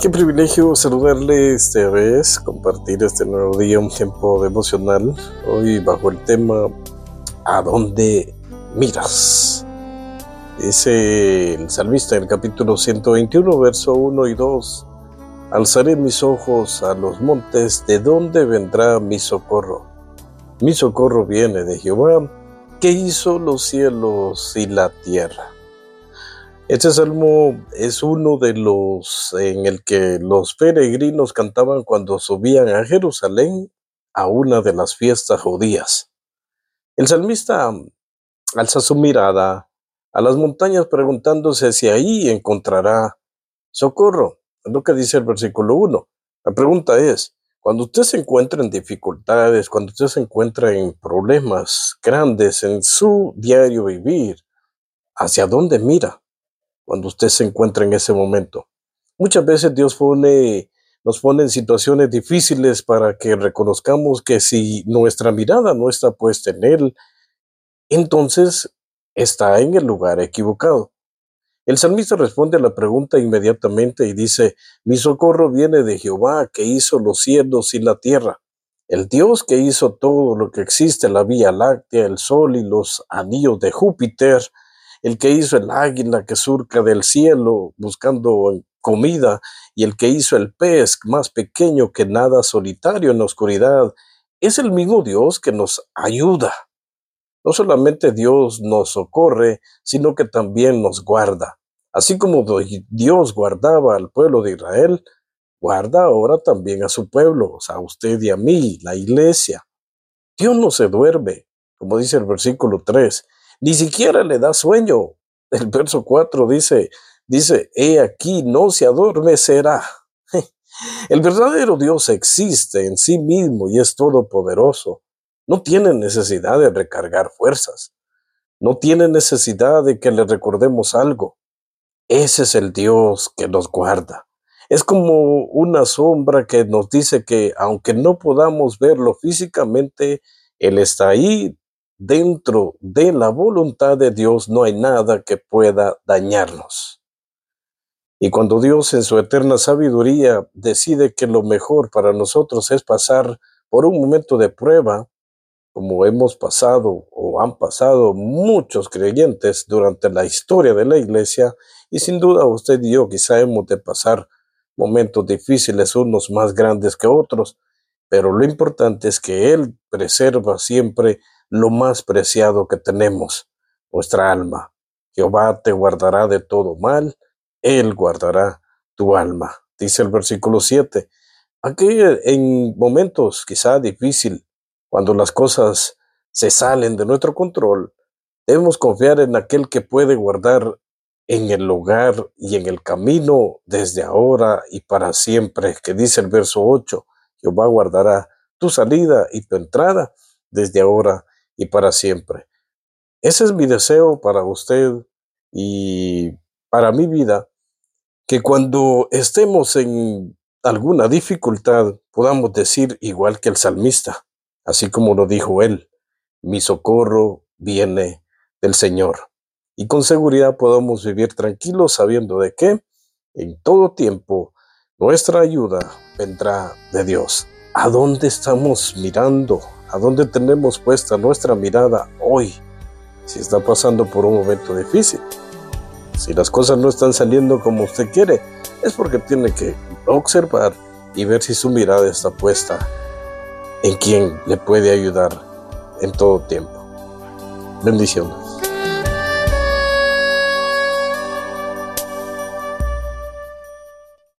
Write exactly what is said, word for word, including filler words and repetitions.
Qué privilegio saludarle esta vez, compartir este nuevo día, un tiempo devocional, hoy bajo el tema ¿a dónde miras? Dice el salmista en el capítulo ciento veintiuno, verso uno y dos: alzaré mis ojos a los montes, ¿de dónde vendrá mi socorro? Mi socorro viene de Jehová, que hizo los cielos y la tierra. Este salmo es uno de los en el que los peregrinos cantaban cuando subían a Jerusalén a una de las fiestas judías. El salmista alza su mirada a las montañas preguntándose si ahí encontrará socorro. Es lo que dice el versículo uno. La pregunta es, cuando usted se encuentra en dificultades, cuando usted se encuentra en problemas grandes en su diario vivir, ¿hacia dónde mira? Cuando usted se encuentra en ese momento. Muchas veces Dios pone, nos pone en situaciones difíciles para que reconozcamos que si nuestra mirada no está puesta en Él, entonces está en el lugar equivocado. El salmista responde a la pregunta inmediatamente y dice: mi socorro viene de Jehová, que hizo los cielos y la tierra. El Dios que hizo todo lo que existe, la Vía Láctea, el Sol y los anillos de Júpiter, el que hizo el águila que surca del cielo buscando comida, y el que hizo el pez más pequeño que nada solitario en la oscuridad, es el mismo Dios que nos ayuda. No solamente Dios nos socorre, sino que también nos guarda. Así como Dios guardaba al pueblo de Israel, guarda ahora también a su pueblo, o sea, a usted y a mí, la iglesia. Dios no se duerme, como dice el versículo tres. Ni siquiera le da sueño. El verso cuatro dice, dice, he aquí, no se adormecerá. El verdadero Dios existe en sí mismo y es todopoderoso. No tiene necesidad de recargar fuerzas. No tiene necesidad de que le recordemos algo. Ese es el Dios que nos guarda. Es como una sombra que nos dice que aunque no podamos verlo físicamente, Él está ahí. Dentro de la voluntad de Dios no hay nada que pueda dañarnos. Y cuando Dios en su eterna sabiduría decide que lo mejor para nosotros es pasar por un momento de prueba, como hemos pasado o han pasado muchos creyentes durante la historia de la iglesia, y sin duda usted y yo quizá hemos de pasar momentos difíciles, unos más grandes que otros, pero lo importante es que Él preserva siempre lo más preciado que tenemos, nuestra alma. Jehová te guardará de todo mal, Él guardará tu alma. Dice el versículo siete. Aquí en momentos quizá difíciles, cuando las cosas se salen de nuestro control, debemos confiar en aquel que puede guardar en el hogar y en el camino desde ahora y para siempre, que dice el verso ocho, Jehová guardará tu salida y tu entrada desde ahora y para siempre. Ese es mi deseo para usted y para mi vida, que cuando estemos en alguna dificultad podamos decir igual que el salmista, así como lo dijo él, mi socorro viene del Señor. Y con seguridad podamos vivir tranquilos sabiendo de que en todo tiempo nuestra ayuda vendrá de Dios. ¿A dónde estamos mirando? ¿A dónde tenemos puesta nuestra mirada hoy? Si está pasando por un momento difícil, si las cosas no están saliendo como usted quiere, es porque tiene que observar y ver si su mirada está puesta en quien le puede ayudar en todo tiempo. Bendiciones.